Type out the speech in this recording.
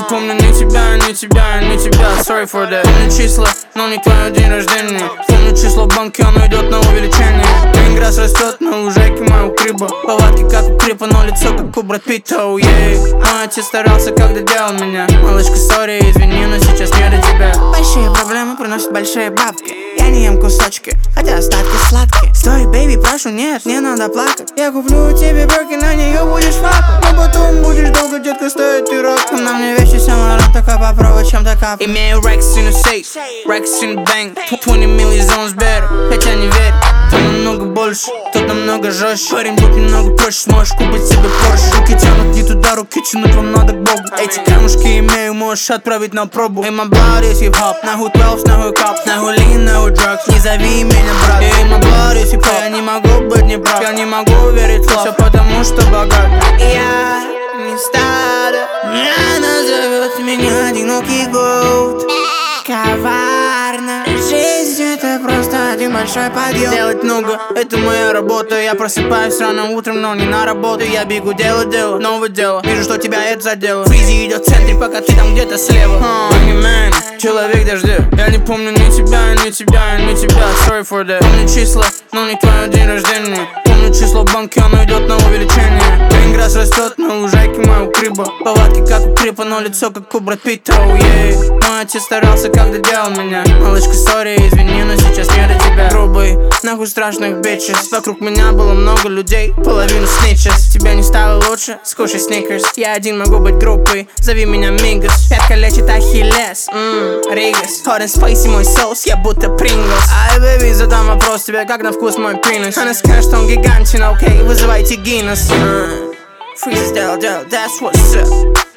помню ни тебя, ни тебя, ни тебя. Sorry for that. Помню числа, но не твой день рождения. Помню число в банке, оно идет на увеличение. Грасс растет на лужайке моего криба. Повадки как у крипа, но лицо как у Брэд Питта, oh, yeah. Мой отец старался, когда делал меня. Малышка, сори, извини, но сейчас не до тебя. Большие проблемы приносят большие бабки. Я не ем кусочки, хотя остатки сладкие. Стой, бэйби, прошу, нет, не надо плакать. Я куплю тебе брюки, на нее будешь факать. Но потом будешь долго, детка, стоит ты роком. На мне вещи самород, только попробуй чем-то капать. Имею рекс in the safe, рекс in the bank. 20 million zones better, хотя не верь. Кто намного больше, тот намного жестче. Парень, будь немного проще, сможешь купить себе Porsche. Руки тянут не туда, руки тянут вам надо к Богу. Эти камушки имею, можешь отправить на пробу. И my blood is hip-hop, нахуй 12, нахуй кап, нахуй lean, нахуй drugs. Не зови меня брат. И my blood is hip-hop, я не могу быть неправ. Я не могу верить в все потому, что богат. Я не стадо, меня назовет меня одинокий год. Коварно, жизнь это просто один большой подъем. Делать много, это моя работа. Я просыпаюсь рано утром, но не на работу. Я бегу делать дело, новое дело. Вижу, что тебя это задело. Фризи идет в центре, пока ты там где-то слева. Boogeyman, человек дождя. Я не помню ни тебя, ни тебя, ни тебя. Sorry for that. Помню числа, но не твой день рождения. Помню число в банке, оно идет на увеличение. Грасс растет на лужайке моего криба. Повадки как у крипа, но лицо как у Брэд Питта, oh, yeah. Мой отец старался, когда делал меня. Малышка, сори, извини, но сейчас не до тебя. Грубый, нахуй страшных бичес. Вокруг меня было много людей, половину снитчес. Тебя не стало лучше, скушай сникерс. Я один могу быть группой, зови меня Мигас. Пятка лечит Ахиллес, Ригас. Hot and spicy мой соус, я будто Принглс. Ай, бэби, задам вопрос тебе, как на вкус мой пинус. Она скажет, что он гигантин, окей, вызывайте Гиннес. Freeze, that's what's up.